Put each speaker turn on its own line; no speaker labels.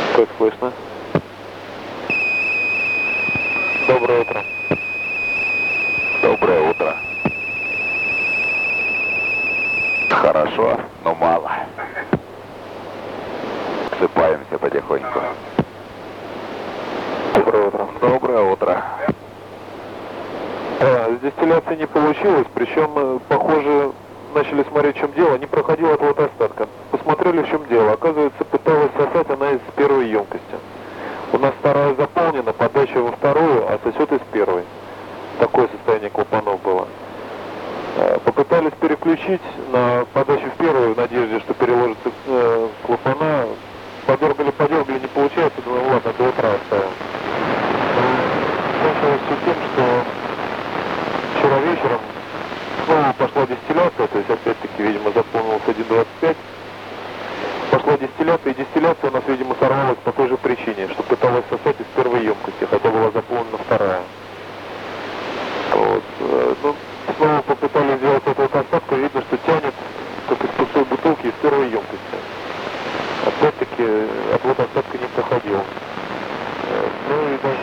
Как слышно? Доброе утро.
Доброе утро. Хорошо, но мало. Сыпаемся потихоньку.
Доброе утро.
Доброе утро.
С дистилляцией не получилось, причем, похоже, начали смотреть, в чем дело, не проходил отвод остатка. Посмотрели, в чем дело. Оказывается, пыталась сосать она из первой емкости. У нас вторая заполнена, подача во вторую, а сосет из первой. Такое состояние клапанов было. Попытались переключить на подачу в первую, в надежде, что переложится клапана. Подергали, не получается, думаю, ладно, до утра оставим. Кончилось все тем, что вчера вечером снова пошла дистилляция, то есть опять-таки, видимо, заполнилось 1,25. Пошла дистилляция, и дистилляция у нас, видимо, сорвалась по той же причине, что пыталась сосать из первой емкости, хотя была заполнена вторая. Вот. Ну, снова попытались сделать эту остатку, видно, что тянет, как из пустой бутылки, из первой емкости. Опять-таки, отвод остатка не проходил. Ну и даже